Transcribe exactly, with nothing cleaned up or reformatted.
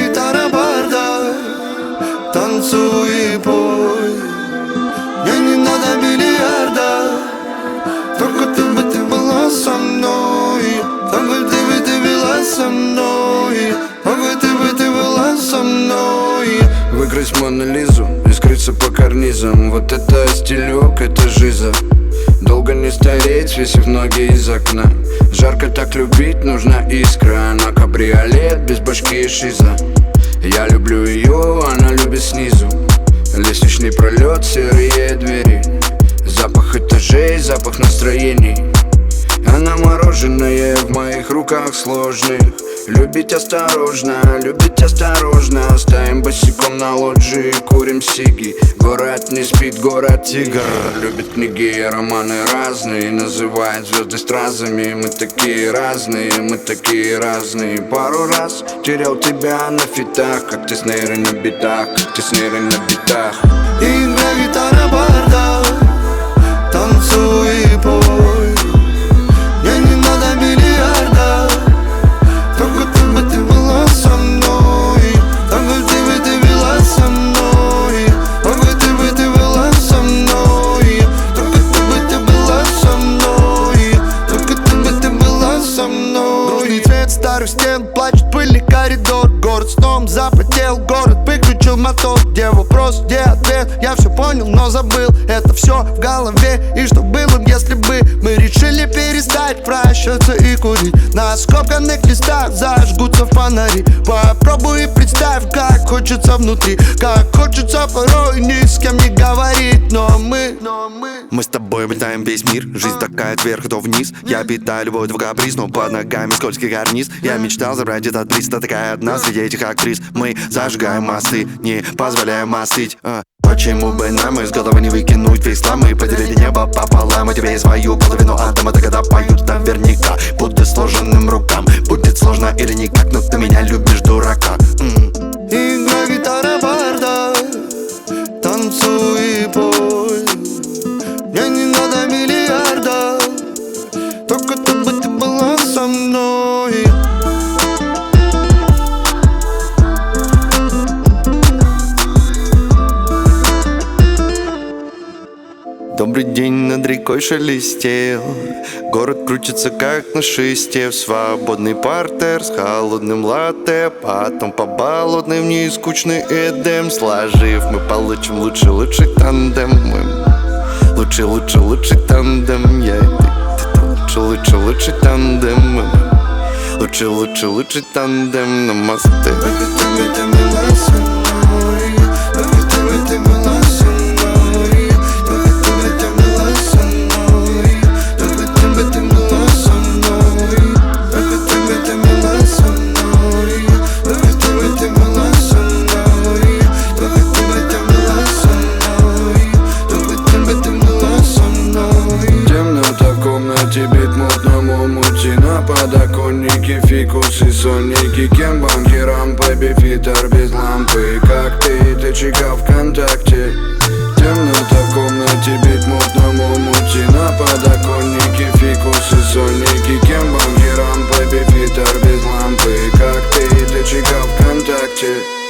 гитара, бардак, танцуй и пой. Мне не надо миллиарда, только ты бы ты была со мной, только ты бы ты была со мной, только ты бы ты была со мной. Выкрась Мону Лизу и скрыться по карнизам. Вот это стилек, это жиза. Долго не стареть, свесив ноги из окна. Жарко так любить, нужна искра. Она кабриолет, без башки и шиза. Я люблю ее, она любит снизу. Лестничный пролет, серые двери. Запах этажей, запах настроений. Она мороженое в моих руках сложных. Любить осторожно, любить осторожно. Стоим босиком на лоджии, курим сиги. Город не спит, город тигр. Любит книги и романы разные. Называет звезды стразами. Мы такие разные, мы такие разные. Пару раз терял тебя на фитах. Как ты с нейрой на битах, как ты с нейрой на битах. Играй гитара, бардак, танцуй и пой. Мне не надо миллиарда, только ты бы ты была со мной, только ты бы ты была со мной, только ты бы ты была со мной, только ты бы ты была со мной, только ты бы ты была со мной. Грустный цвет старых стен, плачет пыльный коридор. Город сном запотел, город выключил мотор. Где вопрос, где ответ? Я все понял, но забыл. Это все в голове. И что было, если бы мы решили перестать прощаться и курить? На скомканных листах зажгутся фонари. Попробуй и представь, как хочется внутри, как хочется порой ни с кем не говорить. Но мы, но мы Мы с тобой облетаем весь мир. Жизнь такая вверх, то вниз. Я питаю любовь в каприз, но под ногами скользкий карниз. Я мечтал забрать этот приз, ты такая одна среди этих актрис. Мы зажигаем мосты, не позволяем остыть. а. Почему бы нам из головы не выкинуть весь хлам? Мы поделили небо пополам, а тебе и свою половину атома. Ты когда поют наверняка, будто сложенным рукам. Будет сложно или никак, но ты меня любишь, дурака. М. Играй гитара, бардак, танцуй и пой. Мне не надо миллиарда, только ты бы ты была со мной. Добрый день над рекой шелестел. Город крутится как на шесте. В свободный партер с холодным латте. Потом по болотной вниз скучный эдем. Сложив, мы получим лучший, лучший тандем. Мы лучший, лучший, лучший тандем. Я и ты, ты, ты лучший, лучший, лучший тандем. Мы лучший, лучший, лучший тандем на мосты. Бит мутному мути на подоконнике, фикусы, сонники. Кем банкирам, бэби-фитер без лампы. Как ты, ты чика ВКонтакте. Темнота в комнате, бит мутному мути на подоконнике, фикусы, сонники. Кем банкирам, бэби-фитер без лампы. Как ты, ты чика ВКонтакте.